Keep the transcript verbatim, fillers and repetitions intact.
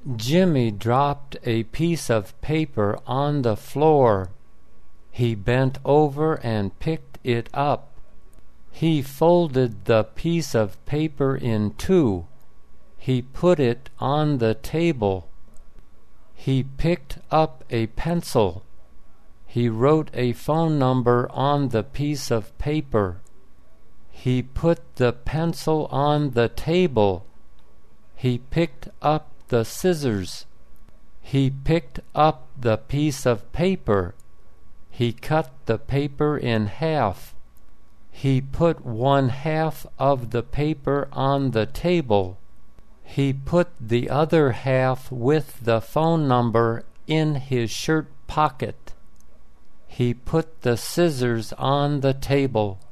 Jimmy dropped a piece of paper on the floor. He bent over and picked it up. He folded the piece of paper in two. He put it on the table. He picked up a pencil. He wrote a phone number on the piece of paper. He put the pencil on the table. He picked up the scissors. He picked up the piece of paper. He cut the paper in half. He put one half of the paper on the table. He put the other half with the phone number in his shirt pocket. He put the scissors on the table.